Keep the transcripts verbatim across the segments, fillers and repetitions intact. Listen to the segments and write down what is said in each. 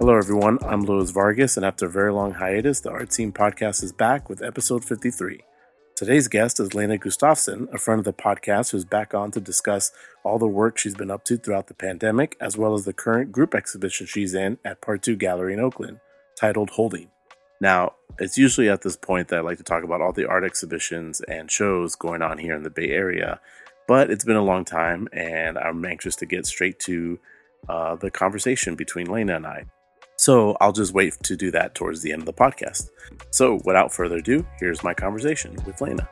Hello, everyone. I'm Louis Vargas, and after a very long hiatus, the Art Scene Podcast is back with episode fifty-three. Today's guest is Lena Gustafsson, a friend of the podcast who's back on to discuss all the work she's been up to throughout the pandemic, as well as the current group exhibition she's in at Part two Gallery in Oakland, titled Holding. Now, it's usually at this point that I like to talk about all the art exhibitions and shows going on here in the Bay Area, but it's been a long time, and I'm anxious to get straight to uh, the conversation between Lena and I. So I'll just wait to do that towards the end of the podcast. So without further ado, here's my conversation with Lena.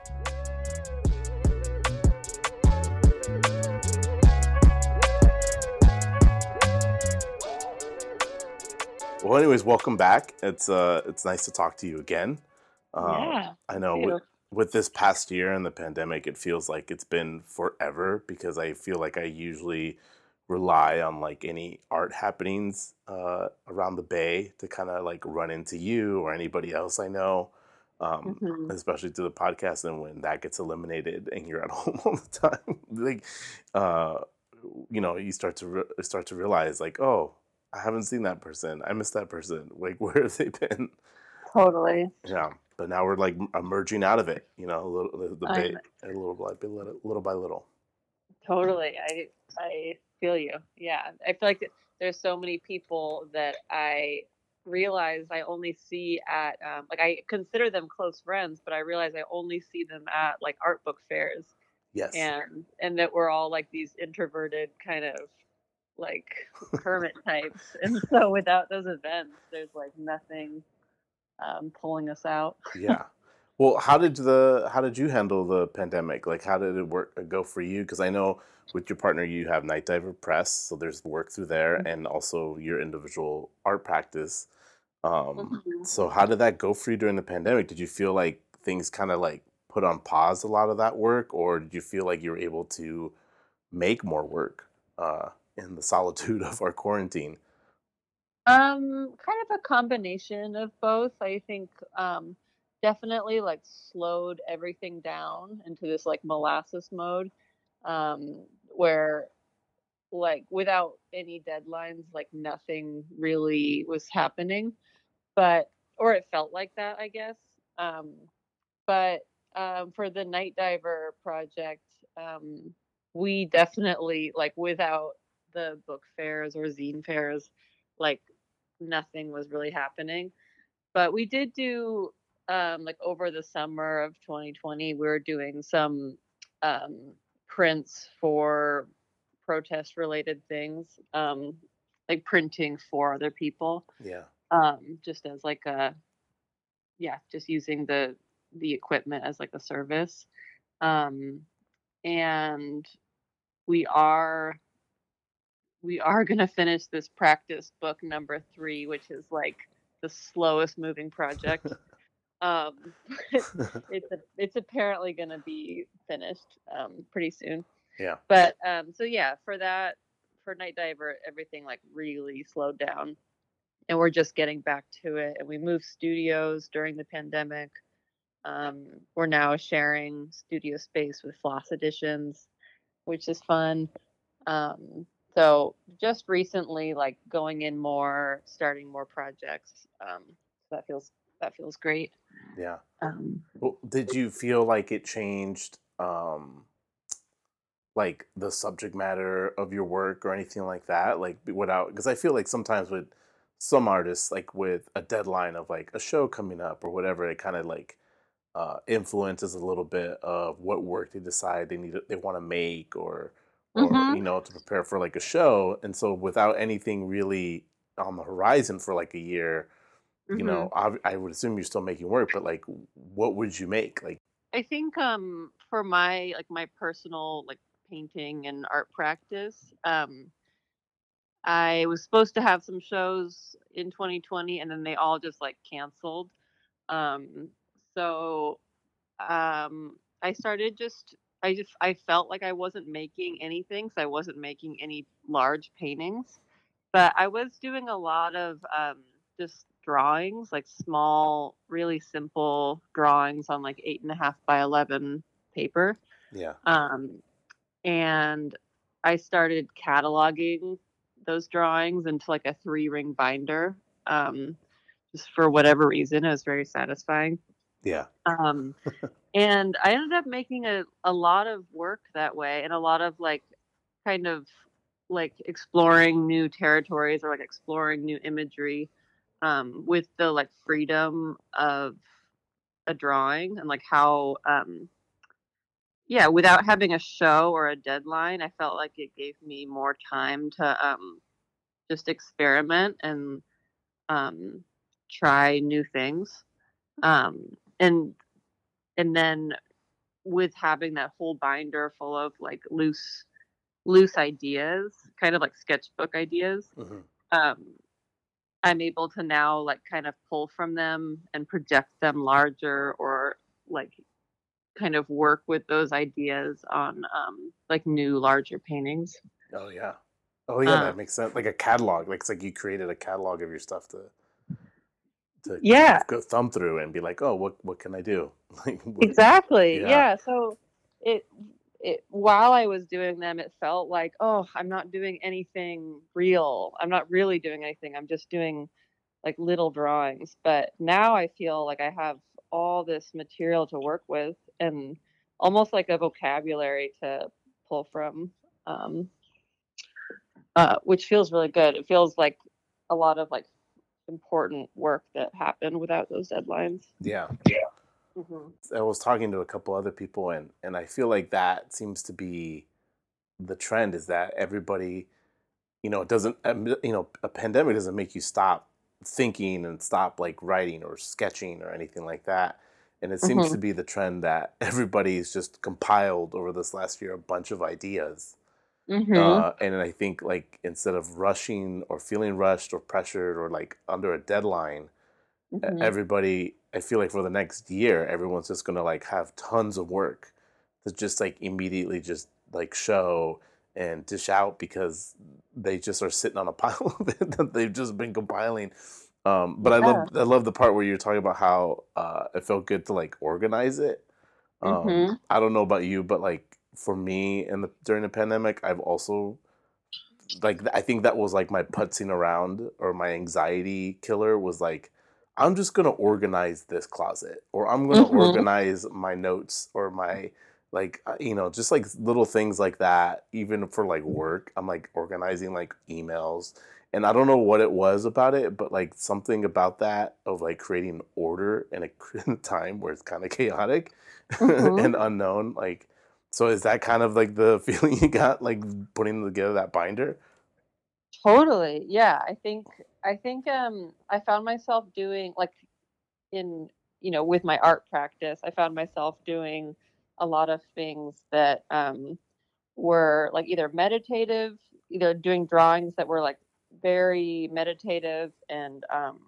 Well, anyways, welcome back. It's uh, it's nice to talk to you again. Um, Yeah, I know with, with this past year and the pandemic, it feels like it's been forever because I feel like I usually rely on like any art happenings uh, around the Bay to kind of like run into you or anybody else I know, um, hmm especially through the podcast. And when that gets eliminated and you're at home all the time, like, uh, you know, you start to re- start to realize like, oh, I haven't seen that person. I missed that person. Like, where have they been? totally. Yeah. But now we're like emerging out of it, you know, a little, the, the Bay, I'm a little by little, little by little. totally. I I feel you. Yeah, I feel like th- there's so many people that I realize I only see at um, like I consider them close friends, but I realize I only see them at like art book fairs, Yes. and and that we're all like these introverted kind of like hermit types, and so without those events, there's like nothing um, pulling us out. Yeah. Well, how did the how did you handle the pandemic? Like, how did it work uh, go for you? Because I know with your partner you have Night Diver Press, so there's work through there, and also your individual art practice. Um, Mhm. so how did that go for you during the pandemic? Did you feel like things kind of like put on pause a lot of that work, or did you feel like you were able to make more work uh, in the solitude of our quarantine? Um, kind of a combination of both. I think um definitely like slowed everything down into this like molasses mode um where like without any deadlines like nothing really was happening, but or it felt like that, I guess. Um but um for the Night Diver project, um we definitely like without the book fairs or zine fairs, like nothing was really happening. But we did do um like over the summer of twenty twenty, we were doing some um prints for protest related things, um like printing for other people, Yeah. um just as like a yeah, just using the the equipment as like a service. Um and we are we are going to finish this practice book number three, which is like the slowest moving project. Um, but it's a, it's apparently going to be finished um, pretty soon. Yeah. But um, so yeah, for that, for Night Diver, everything like really slowed down, and we're just getting back to it. And we moved studios during the pandemic. Um, we're now sharing studio space with Floss Editions, which is fun. Um, so just recently, like going in more, starting more projects. Um, so that feels that feels great. Yeah. Um, Well, did you feel like it changed, um, like the subject matter of your work or anything like that? Like without, because I feel like sometimes with some artists, like with a deadline of like a show coming up or whatever, it kind of like uh, influences a little bit of what work they decide they need, they want to make, or, or hmm you know, to prepare for like a show. And so without anything really on the horizon for like a year, you hmm know, I, I would assume you're still making work, but like, what would you make? Like, I think um, for my like my personal like painting and art practice, um, I was supposed to have some shows in twenty twenty, and then they all just like canceled. Um, so um, I started just I just I felt like I wasn't making anything, so I wasn't making any large paintings, but I was doing a lot of um, just drawings, like small, really simple drawings on like eight and a half by eleven paper. yeah, Um, and I started cataloging those drawings into like a three ring binder. Um, just for whatever reason, it was very satisfying. Yeah. Um, and I ended up making a, a lot of work that way, and a lot of like kind of like exploring new territories or like exploring new imagery um, with the like freedom of a drawing and like how um, yeah, without having a show or a deadline, I felt like it gave me more time to um, just experiment and um, try new things. Um, and and then with having that whole binder full of like loose loose ideas, kind of like sketchbook ideas, Hmm. um, I'm able to now like kind of pull from them and project them larger or like kind of work with those ideas on um, like new larger paintings. Oh yeah. Oh yeah, Um, that makes sense. Like a catalog. Like it's like you created a catalog of your stuff to to yeah, go thumb through and be like, oh, what what can I do? Like what? exactly. Yeah. Yeah. So it it while I was doing them, it felt like, oh, I'm not doing anything real. I'm not really doing anything. I'm just doing like little drawings. But now I feel like I have all this material to work with and almost like a vocabulary to pull from, um, uh, which feels really good. It feels like a lot of like important work that happened without those deadlines. Yeah. Hmm. I was talking to a couple other people, and and I feel like that seems to be the trend, is that everybody, you know, it doesn't, um, you know, a pandemic doesn't make you stop thinking and stop like writing or sketching or anything like that. And it seems Hmm. to be the trend that everybody's just compiled over this last year a bunch of ideas. Hmm. Uh, and I think like instead of rushing or feeling rushed or pressured or like under a deadline, e- Hmm. everybody, I feel like for the next year, everyone's just gonna like have tons of work to just like immediately just like show and dish out because they just are sitting on a pile of it that they've just been compiling. Um, but I love Yeah. I love the part where you're talking about how uh, it felt good to like organize it. Um, Hmm. I don't know about you, but like for me in the during the pandemic, I've also like I think that was like my putzing around or my anxiety killer was like I'm just gonna organize this closet or I'm gonna Hmm. organize my notes or my like uh, you know just like little things like that even for like work I'm like organizing like emails and I don't know what it was about it but like something about that of like creating order in a in a time where it's kind of chaotic Hmm. and unknown like so is that kind of like the feeling you got like putting together that binder? Totally. Yeah. I think I think um I found myself doing like in you know with my art practice, I found myself doing a lot of things that um were like either meditative, either doing drawings that were like very meditative and um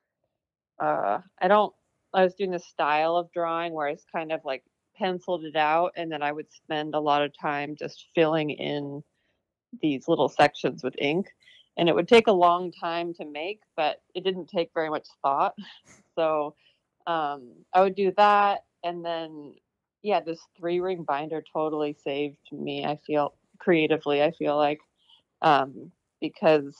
uh I don't I was doing this style of drawing where I was kind of like penciled it out and then I would spend a lot of time just filling in these little sections with ink. And it would take a long time to make, but it didn't take very much thought. So um, I would do that. And then, yeah, this three ring binder totally saved me. I feel creatively, I feel like, um, because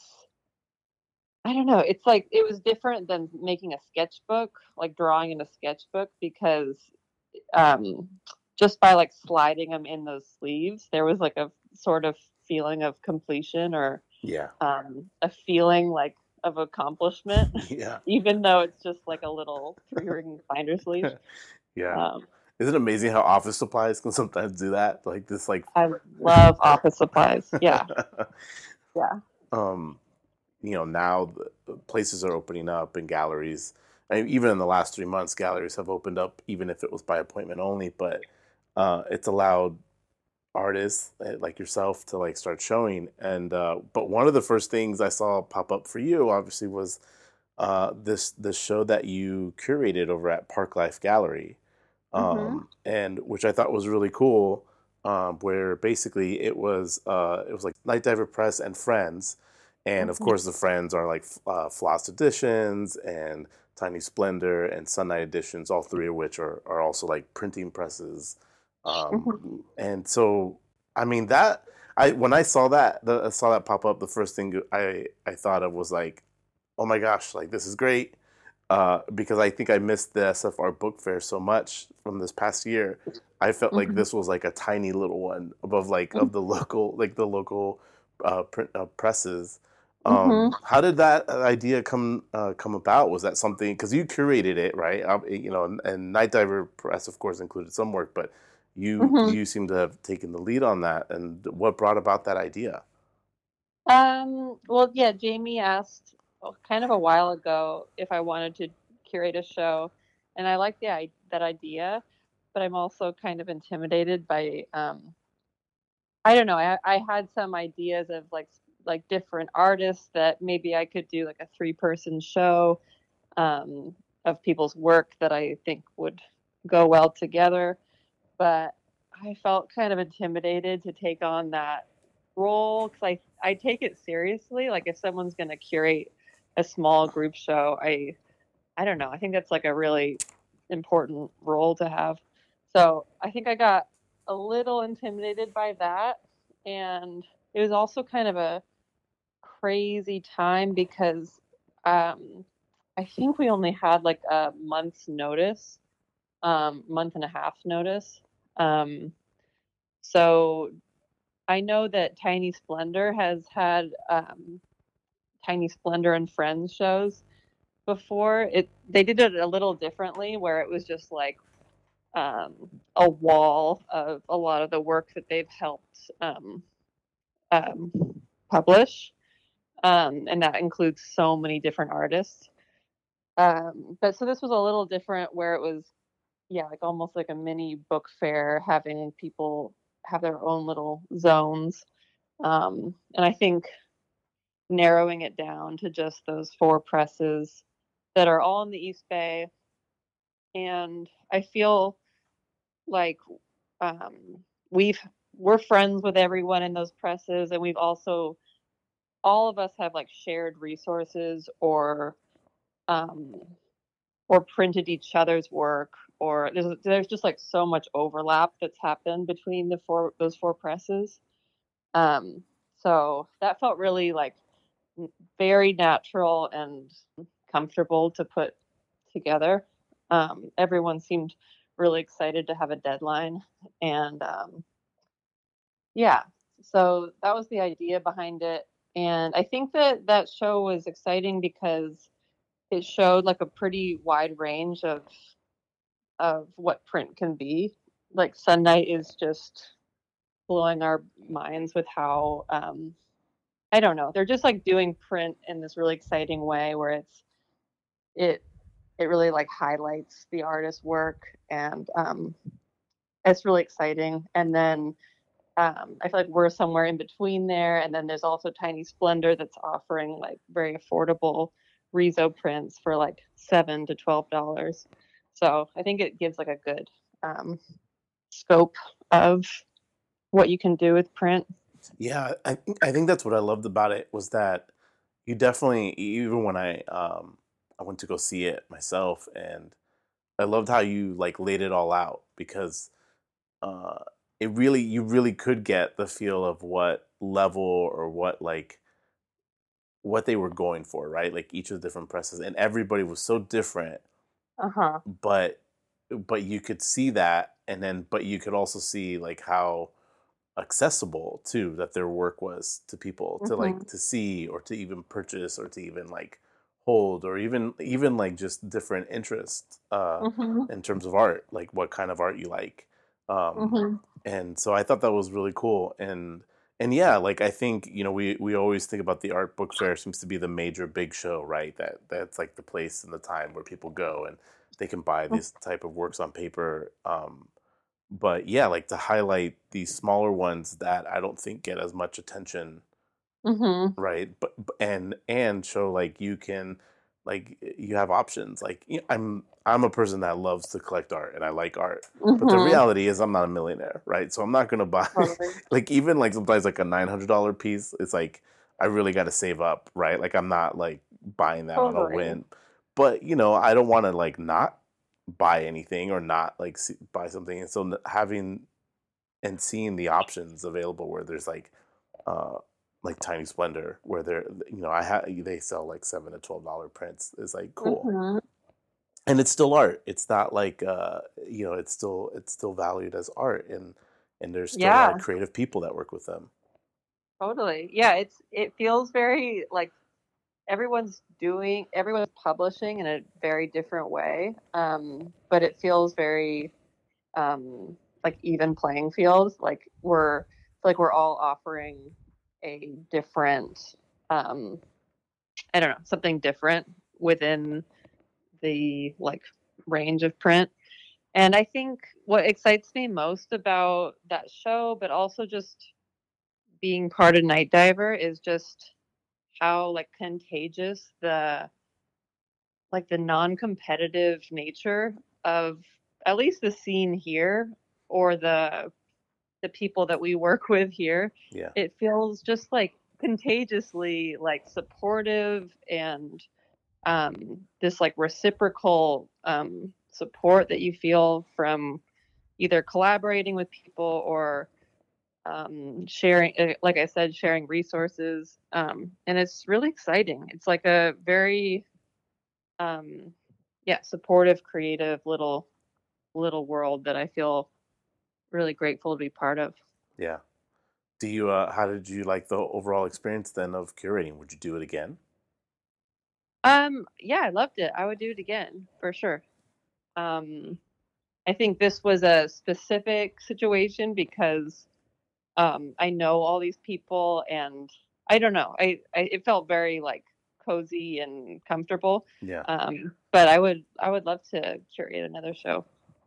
I don't know, it's like it was different than making a sketchbook, like drawing in a sketchbook, because um, just by like sliding them in those sleeves, there was like a sort of feeling of completion or Yeah. um, a feeling like of accomplishment, Yeah. even though it's just like a little three ring binder sleeve. Yeah. Um, Isn't it amazing how office supplies can sometimes do that? Like this like I love office supplies. Yeah, yeah. um you know now the places are opening up in galleries. I mean, even in the last three months galleries have opened up even if it was by appointment only, but uh it's allowed artists eh, like yourself to like start showing and uh but one of the first things I saw pop up for you obviously was uh this this show that you curated over at Park Life Gallery, Mhm. um, and which I thought was really cool. Um, where basically it was uh, it was like Night Diver Press and Friends, and of Mhm. course the Friends are like uh, Floss Editions and Tiny Splendor and Sunlight Editions, all three of which are are also like printing presses, Mhm. um, and so I mean that. I when I saw that, the, I saw that pop up. The first thing I I thought of was like, oh my gosh, like this is great. Uh, because I think I missed the S F R book fair so much from this past year. I felt like Mhm. this was like a tiny little one above like Mhm. of the local like the local uh, print uh, presses. Mhm. Um, how did that idea come uh, come about? Was that something because you curated it, right? Uh, you know, and, and Night Diver Press, of course, included some work, but you Mhm. you seem to have taken the lead on that. And what brought about that idea? Um, well, yeah, Jamie asked uh, kind of a while ago if I wanted to curate a show, and I like the I that idea, but I'm also kind of intimidated by um I don't know. I I had some ideas of like s- like different artists that maybe I could do like a three person show um of people's work that I think would go well together, but I felt kind of intimidated to take on that role because I I take it seriously. Like if someone's going to curate a small group show, I I don't know. I think that's like a really important role to have. So I think I got a little intimidated by that, and it was also kind of a crazy time because um, I think we only had like a month's notice, um, month and a half notice. Um, so I know that Tiny Splendor has had um, Tiny Splendor and Friends shows before. It they did it a little differently, where it was just like um, a wall of a lot of the work that they've helped um, um, publish, um, and that includes so many different artists. Um, but so this was a little different, where it was yeah, like almost like a mini book fair, having people have their own little zones. Um, and I think narrowing it down to just those four presses that are all in the East Bay. And I feel like um, we've we're friends with everyone in those presses, and we've also all of us have like shared resources or um, or printed each other's work, or there's there's just like so much overlap that's happened between the four those four presses. Um, so that felt really like very natural and comfortable to put together. Um, everyone seemed really excited to have a deadline, and um, yeah, so that was the idea behind it. And I think that that show was exciting because it showed like a pretty wide range of of what print can be. Like Sun Knight is just blowing our minds with how um, I don't know. They're just like doing print in this really exciting way where it's it it really like highlights the artist's work, and um, it's really exciting. And then um, I feel like we're somewhere in between there. And then there's also Tiny Splendor that's offering like very affordable Rezo prints for like seven to twelve dollars. So I think it gives like a good um, scope of what you can do with print. Yeah, I think I think that's what I loved about it was that you definitely even when I um I went to go see it myself and I loved how you like laid it all out because uh it really you really could get the feel of what level or what like what they were going for, right? Like each of the different presses and everybody was so different, Uh huh. but but you could see that and then but you could also see like how accessible too that their work was to people to Mhm. like to see or to even purchase or to even like hold or even even like just different interests uh Mhm. in terms of art like what kind of art you like um Mhm. and so I thought that was really cool and and yeah like I think you know we we always think about the art book fair seems to be the major big show right that that's like the place and the time where people go and they can buy these type of works on paper um but yeah, like to highlight these smaller ones that I don't think get as much attention, Mhm. right? But and and show like you can like you have options. Like you know, I'm I'm a person that loves to collect art and I like art. But the Mhm. reality is I'm not a millionaire, right? So I'm not gonna buy Totally. like even like sometimes like a nine hundred dollar piece. It's like I really got to save up, right? Like I'm not like buying that on a Totally. whim. But you know I don't want to like not buy anything or not like see, buy something. And so having and seeing the options available where there's like uh like Tiny Splendor where they're you know I have they sell like seven to twelve dollar prints is like cool. Mhm. And it's still art. It's not like uh you know it's still it's still valued as art, and and there's still a lot of Yeah, creative people that work with them. totally. Yeah, it's it feels very like everyone's doing everyone's publishing in a very different way. Um, but it feels very um like even playing field. Like we're like we're all offering a different um I don't know, something different within the like range of print. And I think what excites me most about that show, but also just being part of Night Diver, is just how like contagious the like the non-competitive nature of at least the scene here, or the the people that we work with here. Yeah. It feels just like contagiously like supportive, and um, this like reciprocal um, support that you feel from either collaborating with people or um, sharing, uh, like I said, sharing resources. Um, and it's really exciting. It's like a very, um, yeah, supportive, creative little little world that I feel really grateful to be part of. Yeah. Do you uh how did you like the overall experience then of curating? Would you do it again? Um, yeah, I loved it. I would do it again for sure. Um, I think this was a specific situation because um, I know all these people, and I don't know. I, I it felt very like cozy and comfortable. Yeah. Um, but I would I would love to curate another show.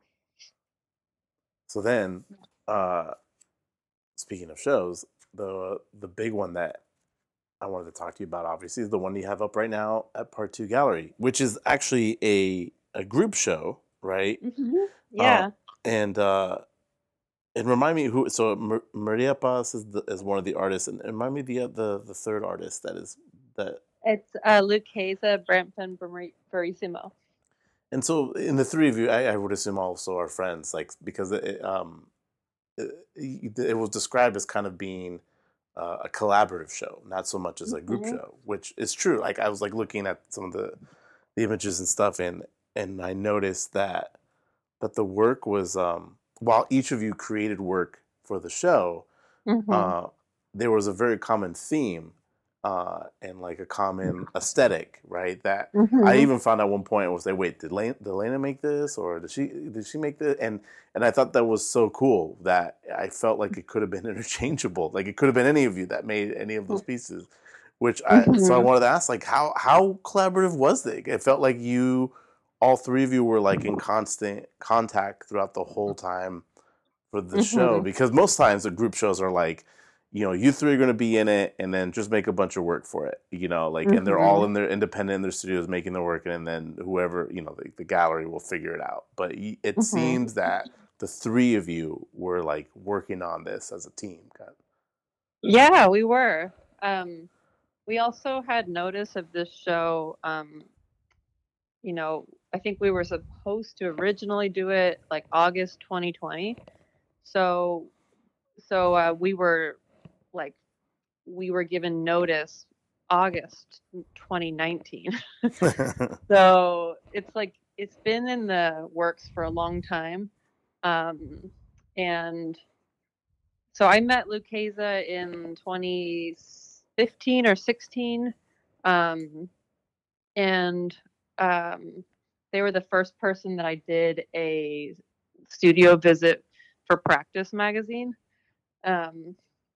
So then, uh speaking of shows, the the big one that I wanted to talk to you about obviously is the one you have up right now at Part Two Gallery, which is actually a a group show, right? Hmm. Uh, Yeah, and uh, and remind me who. So Mar- Maria Paz is the, is one of the artists, and, and remind me the uh, the the third artist that is that. it's uh, Luke Haza, Brentford Verissimo. And so in the three of you, I, I would assume also are friends, like because it, um it, it was described as kind of being uh, a collaborative show, not so much as a group Hmm. show, which is true. Like I was like looking at some of the, the images and stuff, and and I noticed that that the work was um, while each of you created work for the show, Hmm. uh, there was a very common theme uh, and like a common aesthetic, right? That I Hmm. even found at one point was like, wait, did Lena, did Lena make this, or did she did she make this? And and I thought that was so cool that I felt like it could have been interchangeable, like it could have been any of you that made any of those pieces. Which I so I Hmm. wanted to ask, like, how how collaborative was it? It felt like you, all three of you, were like in constant contact throughout the whole time for the show, Hmm. because most times the group shows are like, you know, you three are going to be in it and then just make a bunch of work for it, you know, like, and they're all Hmm. in their independent in their studios making their work, and then whoever, you know, the, the gallery will figure it out. But it Hmm. seems that the three of you were like working on this as a team, kind of. Yeah, we were. Um, we also had notice of this show. Um, you know, I think we were supposed to originally do it like August twenty twenty. So, so uh, we were like, we were given notice August twenty nineteen. So it's like, it's been in the works for a long time. Um, and so I met Lucchesa in twenty fifteen or sixteen. Um, and um, they were the first person that I did a studio visit for Practice magazine. Um,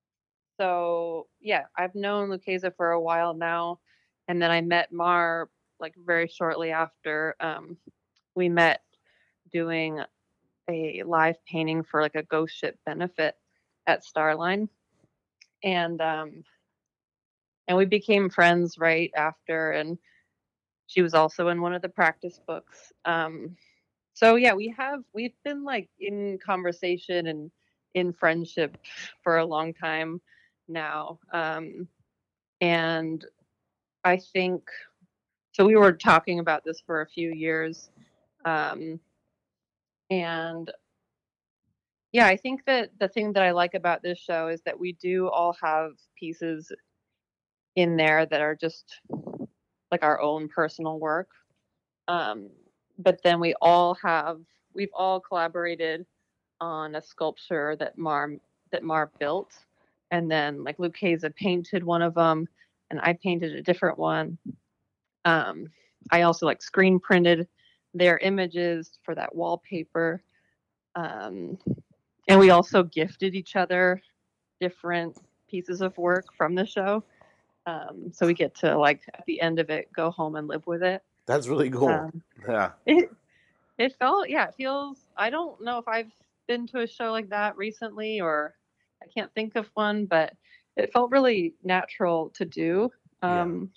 so yeah, I've known Lucchesa for a while now, and then I met Mar like very shortly after. Um, we met doing a live painting for like a ghost ship benefit at Starline, and um, and we became friends right after. And she was also in one of the practice books. Um, so yeah, we have we've been like in conversation and in friendship for a long time now. Um, and I think so. We were talking about this for a few years, um, and Yeah, I think that the thing that I like about this show is that we do all have pieces in there that are just like our own personal work. Um, but then we all have we've all collaborated on a sculpture that Mar that Mar built, and then like Lucchesa painted one of them, and I painted a different one. Um, I also like screen printed their images for that wallpaper, um, and we also gifted each other different pieces of work from the show. Um, so we get to like at the end of it go home and live with it. That's really cool. Um, Yeah. it it felt yeah, it feels. I don't know if I've been to a show like that recently, or I can't think of one, but it felt really natural to do. Yeah. Um,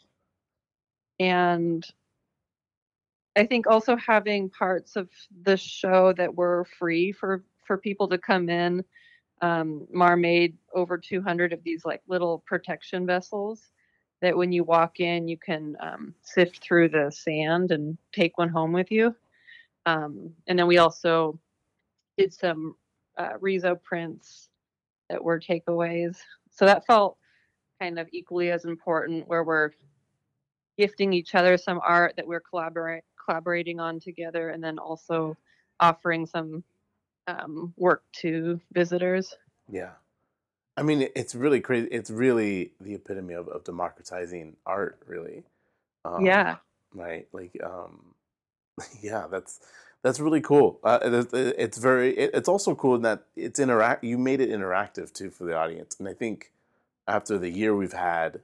and I think also having parts of the show that were free for for people to come in. Um, Mar made over two hundred of these like little protection vessels that when you walk in, you can um, sift through the sand and take one home with you. Um, and then we also did some uh, Riso prints that were takeaways. So that felt kind of equally as important, where we're gifting each other some art that we're collaborate collaborating on together, and then also offering some um, work to visitors. Yeah. I mean, it- it's really crazy. It's really the epitome of, of democratizing art, really. Um, Yeah. right? Like, um, yeah, that's that's really cool. Uh, it- it- it's very. It, it's also cool in that it's interact. You made it interactive too for the audience, and I think after the year we've had,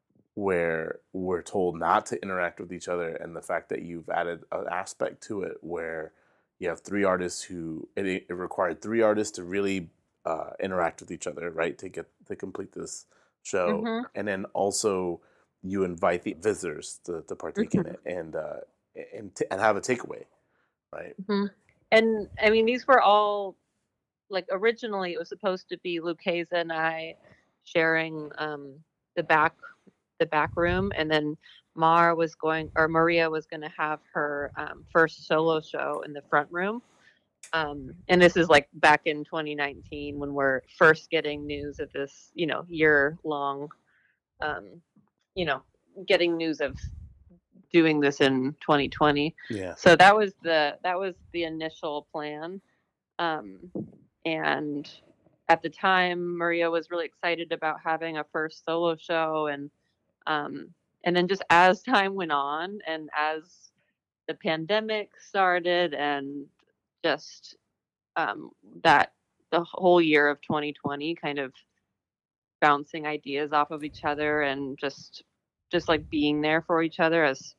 where we're told not to interact with each other, and the fact that you've added an aspect to it where you have three artists who it, it required three artists to really uh, interact with each other, right, to get to complete this show, Mhm. and then also you invite the visitors to, to partake in Mhm. it and uh, and t- and have a takeaway, right? Mhm. And I mean, these were all like originally it was supposed to be Lucchesa and I sharing um, the back the back room, and then Mar was going or Maria was going to have her um, first solo show in the front room. Um, and this is like back in twenty nineteen when we're first getting news of this, you know, year long, um, you know, getting news of doing this in twenty twenty. Yeah, So that was the that was the initial plan. Um, and at the time, Maria was really excited about having a first solo show, and um, and then just as time went on, and as the pandemic started, and just um, that the whole year of twenty twenty kind of bouncing ideas off of each other, and just just like being there for each other as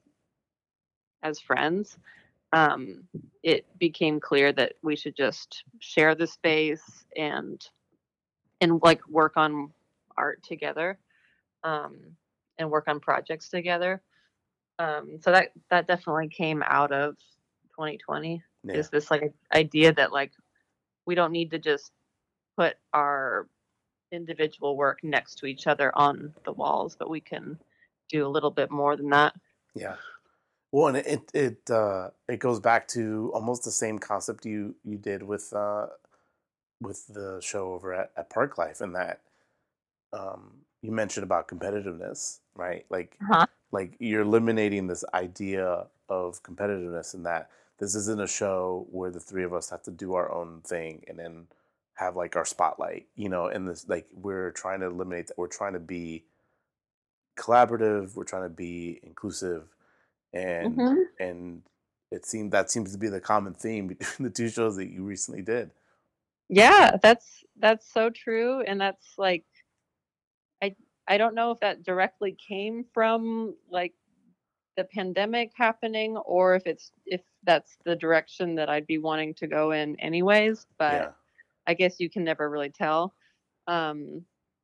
as friends, um, it became clear that we should just share the space and and like work on art together, um, and work on projects together. Um, so that that definitely came out of twenty twenty. yeah, Is this like idea that like we don't need to just put our individual work next to each other on the walls, but we can do a little bit more than that. yeah. Well, and it it uh, it goes back to almost the same concept you you did with uh, with the show over at, at Park Life, and that um, you mentioned about competitiveness, right? Like, Uh-huh. like you're eliminating this idea of competitiveness, and that this isn't a show where the three of us have to do our own thing and then have like our spotlight, you know. And this, like, we're trying to eliminate that. We're trying to be collaborative. We're trying to be inclusive, and Hmm. and it seemed that seems to be the common theme between the two shows that you recently did. Yeah, that's that's so true, and that's like I I don't know if that directly came from like the pandemic happening, or if it's if that's the direction that I'd be wanting to go in anyways, but Yeah, I guess you can never really tell. Um,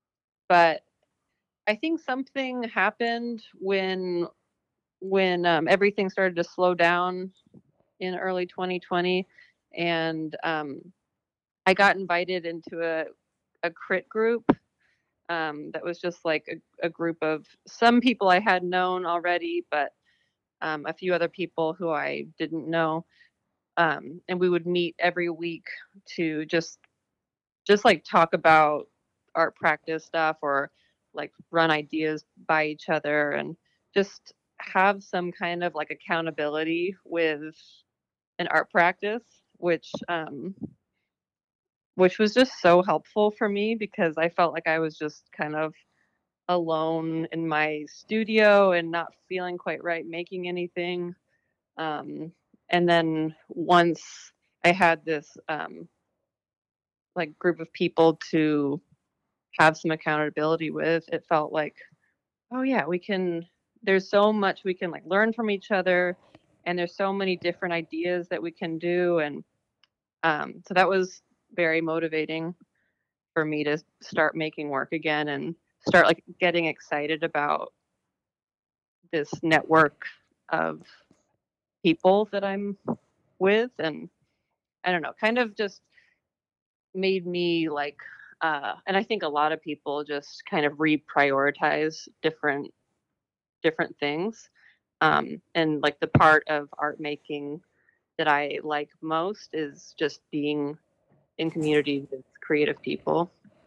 but I think something happened when when um, everything started to slow down in early twenty twenty, and um, I got invited into a a crit group, um, that was just like a, a group of some people I had known already, but um, a few other people who I didn't know. Um, and we would meet every week to just just like talk about art practice stuff or like run ideas by each other and just have some kind of like accountability with an art practice, which um which was just so helpful for me because I felt like I was just kind of alone in my studio and not feeling quite right making anything. Um, and then once I had this um, like group of people to have some accountability with, it felt like, oh yeah, we can. There's so much we can like learn from each other, and there's so many different ideas that we can do, and um, so that was very motivating for me to start making work again and start like getting excited about this network of people that I'm with. And I don't know, kind of just made me like uh and I think a lot of people just kind of reprioritize different different things. Um and like the part of art making that I like most is just being in community with creative people.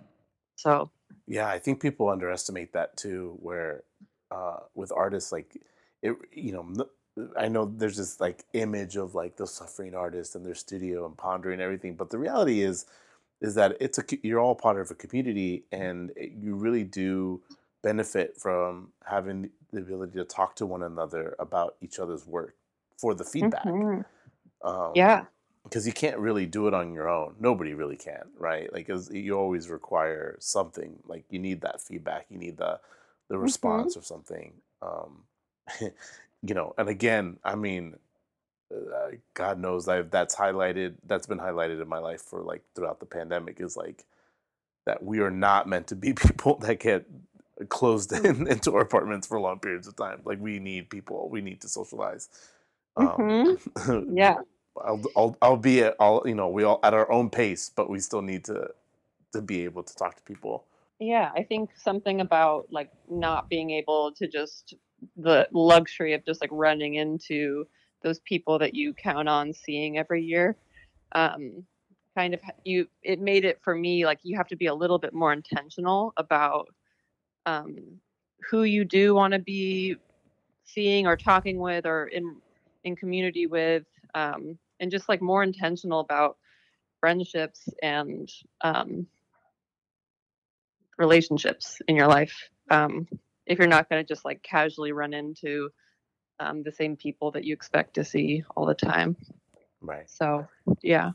So Yeah, I think people underestimate that too. Where uh, with artists, like it, you know, I know there's this like image of like the suffering artist and their studio and pondering everything, but the reality is, is that it's a you're all part of a community, and it, you really do benefit from having the ability to talk to one another about each other's work for the feedback. mhm. Um, Yeah. because you can't really do it on your own. Nobody really can, right? Like, 'cause you always require something. Like, you need that feedback. You need the the Mhm. response or something. Um, you know, and again, I mean, uh, God knows I've that's highlighted. That's been highlighted in my life for like throughout the pandemic. Is like that we are not meant to be people that get closed in into our apartments for long periods of time. Like, we need people. We need to socialize. Um, Mhm. Yeah. I'll, I'll, albeit all you know, we all at our own pace, but we still need to to be able to talk to people. Yeah, I think something about like not being able to just the luxury of just like running into those people that you count on seeing every year. Um, kind of you it made it for me like you have to be a little bit more intentional about um, who you do want to be seeing or talking with or in in community with, um, and just like more intentional about friendships and um, relationships in your life. Um, if you're not going to just like casually run into um, the same people that you expect to see all the time. Right. So, yeah.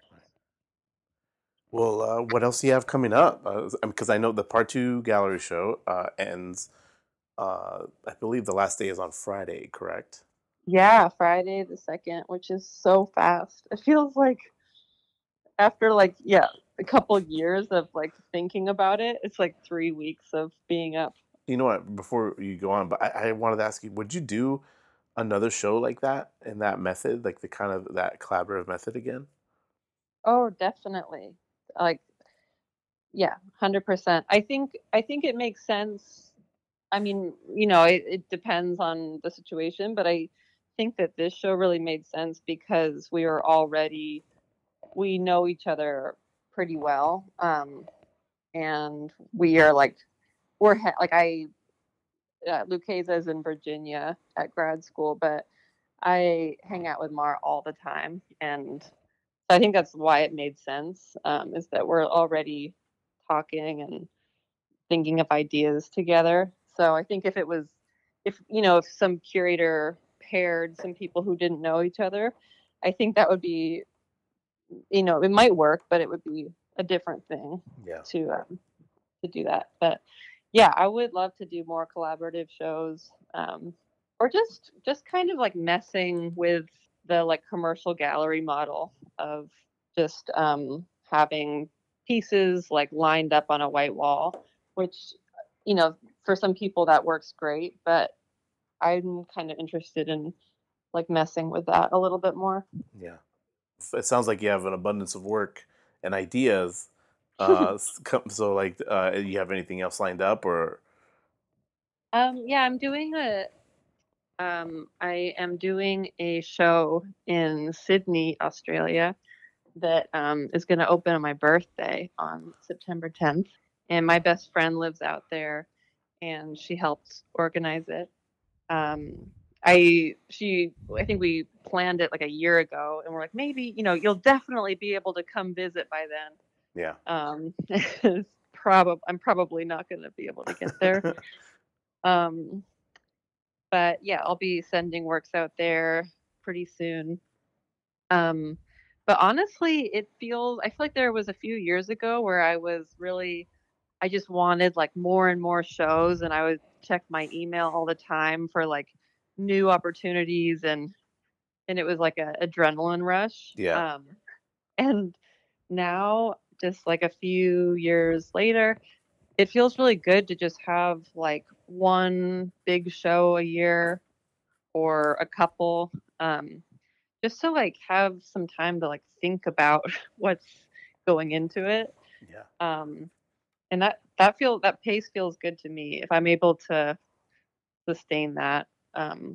Well, uh, what else do you have coming up? Because uh, I know the part two gallery show uh, ends. Uh, I believe the last day is on Friday. Correct? Yeah, Friday the second, which is so fast. It feels like after like, yeah, a couple years of like thinking about it, it's like three weeks of being up. You know what? Before you go on, but I, I wanted to ask you: would you do another show like that in that method, like the kind of that collaborative method again? Oh, definitely. Like, yeah, one hundred percent. I think I think it makes sense. I mean, you know, it, it depends on the situation, but I think that this show really made sense because we were already we know each other pretty well, um, and we are like we're ha- like I uh, Lucchesa is in Virginia at grad school, but I hang out with Mar all the time, and so I think that's why it made sense. Um, is that we're already talking and thinking of ideas together. So I think if it was, if you know, if some curator paired some people who didn't know each other, I think that would be, you know, it might work, but it would be a different thing Yeah. to um, to do that. But yeah, I would love to do more collaborative shows, um, or just just kind of like messing with the like commercial gallery model of just um, having pieces like lined up on a white wall, which you know for some people that works great, but I'm kind of interested in like messing with that a little bit more. Yeah. It sounds like you have an abundance of work and ideas. Uh, so, like, uh, you have anything else lined up, or um, yeah, I'm doing a um, I am doing a show in Sydney, Australia, that um, is going to open on my birthday on September tenth. And my best friend lives out there, and she helped organize it. Um, I she I think we planned it like a year ago, and we're like, maybe, you know, you'll definitely be able to come visit by then. Yeah. Um, it's probably I'm probably not going to be able to get there. um, but yeah, I'll be sending works out there pretty soon. Um, but honestly, it feels I feel like there was a few years ago where I was really I just wanted like more and more shows, and I would check my email all the time for like new opportunities, and and it was like a adrenaline rush. Yeah. Um, and now, just like a few years later, it feels really good to just have like one big show a year or a couple, um, just to like have some time to like think about what's going into it. Yeah. Um, and that that feel that pace feels good to me if I'm able to sustain that. Um,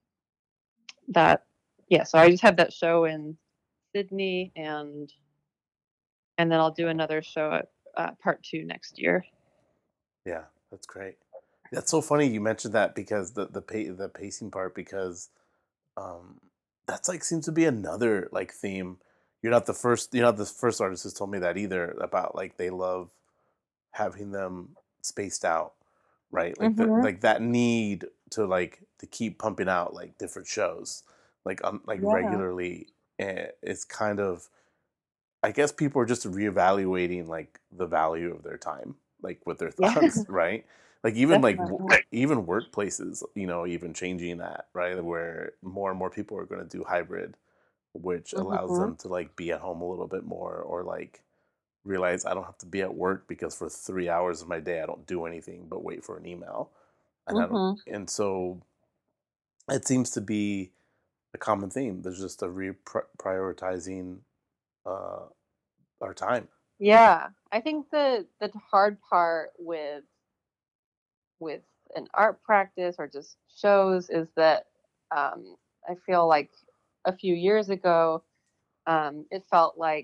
that yeah. So I just have that show in Sydney, and and then I'll do another show at uh, part two next year. Yeah, that's great. That's so funny you mentioned that because the the pa- the pacing part because um that's like seems to be another like theme. You're not the first you're not the first artist who's told me that either about like they love having them spaced out, right? Like the Mm-hmm. like that need to like to keep pumping out like different shows like um like Yeah. regularly. And it's kind of I guess people are just reevaluating like the value of their time, like with their Yeah. thoughts, right? Like even like w- Definitely. even workplaces, you know, even changing that, right? Where more and more people are going to do hybrid, which allows Mm-hmm. them to like be at home a little bit more, or like realize I don't have to be at work because for three hours of my day I don't do anything but wait for an email, and I don't. Mm-hmm. And so it seems to be a common theme. There's just a reprioritizing uh, our time. Yeah. I think the the hard part with with an art practice or just shows is that um, I feel like a few years ago, um, it felt like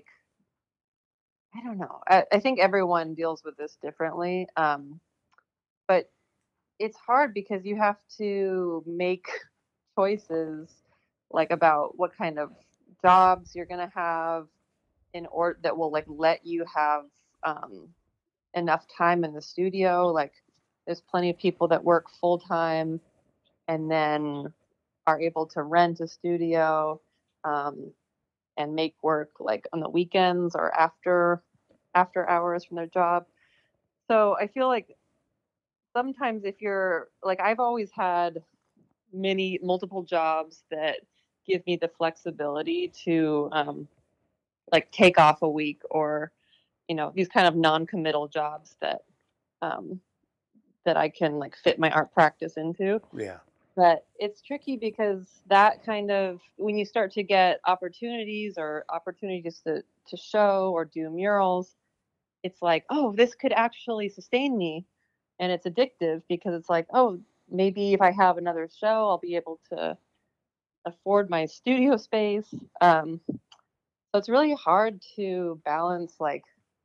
I don't know. I, I think everyone deals with this differently, um, but it's hard because you have to make choices like about what kind of jobs you're gonna have in order that will like let you have um, enough time in the studio. Like, there's plenty of people that work full time and then are able to rent a studio, um, and make work like on the weekends or after after hours from their job. So I feel like sometimes if you're like I've always had many multiple jobs that give me the flexibility to um, like take off a week, or you know, these kind of non-committal jobs that um, that I can like fit my art practice into. Yeah. But it's tricky because that kind of when you start to get opportunities or opportunities to to show or do murals, it's like, oh, this could actually sustain me, and it's addictive because it's like, oh, maybe if I have another show, I'll be able to afford my studio space. Um, so it's really hard to balance like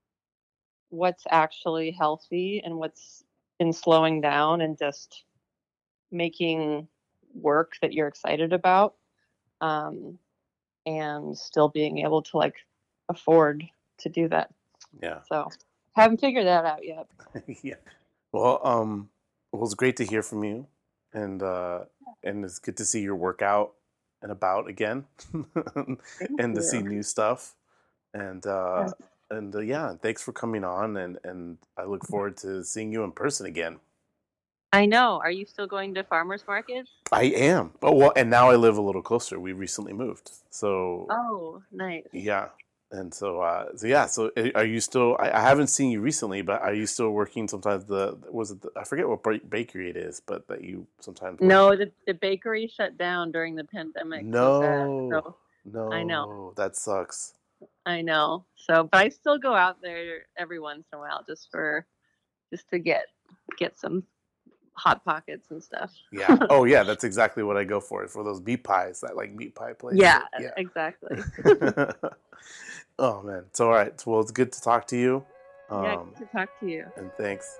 what's actually healthy and what's been slowing down and just making work that you're excited about, um, and still being able to like afford to do that. Yeah. So haven't figured that out yet. Yeah. Well, um, well, it's great to hear from you, and uh, and it's good to see your workout and about again, Thank and to see you. new stuff, and uh, Yeah. and uh, yeah, thanks for coming on, and and I look forward to seeing you in person again. I know. Are you still going to farmers markets? I am. Oh well, and now I live a little closer. We recently moved, so Oh, nice. yeah. And so, uh, so yeah. So, uh, are you still? I, I haven't seen you recently, but are you still working? Sometimes the was it? The, I forget what ba- bakery it is, but that you sometimes work. No, the, the bakery shut down during the pandemic. So sad. No, So I know. no, that sucks. I know. So, but I still go out there every once in a while just for just to get get some hot pockets and stuff. Yeah. Oh, yeah. That's exactly what I go for for those meat pies. That like meat pie place. Yeah, So, yeah. exactly. Oh man, it's all right. Well, it's good to talk to you. Yeah, Um, good to talk to you. and thanks.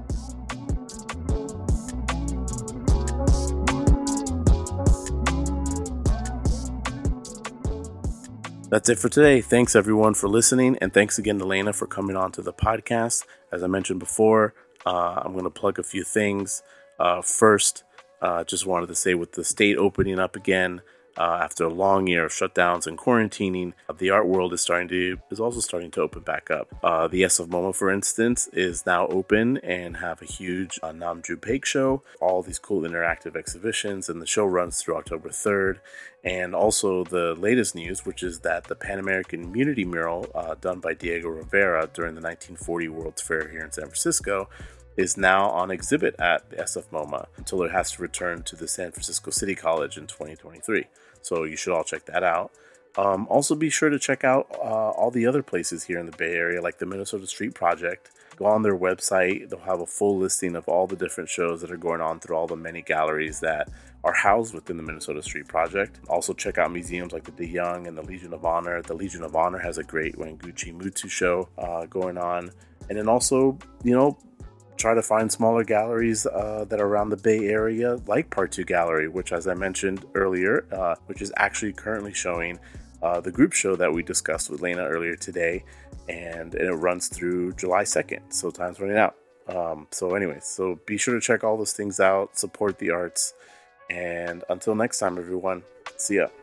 That's it for today. Thanks everyone for listening, and thanks again to Lena for coming on to the podcast. As I mentioned before, uh, I'm going to plug a few things. Uh, first, uh, just wanted to say with the state opening up again uh, after a long year of shutdowns and quarantining, the art world is starting to is also starting to open back up. Uh, the S of MoMA, for instance, is now open and have a huge uh, Nam Ju Paik show, all these cool interactive exhibitions, and the show runs through October third. And also the latest news, which is that the Pan American Unity mural uh, done by Diego Rivera during the nineteen forty World's Fair here in San Francisco is now on exhibit at the S F MoMA until it has to return to the San Francisco City College in twenty twenty-three. So you should all check that out. Um, also, be sure to check out uh, all the other places here in the Bay Area, like the Minnesota Street Project. Go on their website. They'll have a full listing of all the different shows that are going on through all the many galleries that are housed within the Minnesota Street Project. Also, check out museums like the De Young and the Legion of Honor. The Legion of Honor has a great Wanguchi Mutu show uh, going on. And then also, you know, try to find smaller galleries uh, that are around the Bay Area, like Part two Gallery, which, as I mentioned earlier, uh, which is actually currently showing uh, the group show that we discussed with Lena earlier today, and, and it runs through July second, so time's running out. Um, so anyways, so be sure to check all those things out, support the arts, and until next time, everyone, see ya.